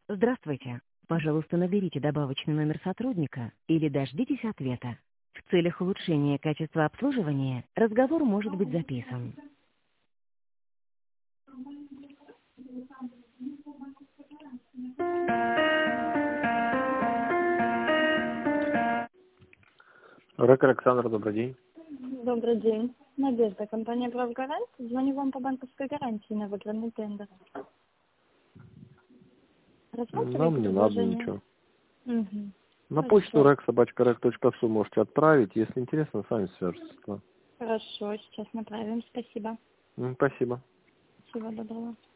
Здравствуйте. Пожалуйста, наберите добавочный номер сотрудника или дождитесь ответа. В целях улучшения качества обслуживания разговор может быть записан. Рэк Александр, добрый день. Добрый день. Надежда, компания «Правгарант». Звоню вам по банковской гарантии на выигранный тендер. Нам Рассматриваете не надо предложение? ничего. Угу. На почту Хорошо. rek@rek.su можете отправить. Если интересно, сами свяжетесь. Хорошо, сейчас направим. Спасибо. Спасибо. Всего доброго.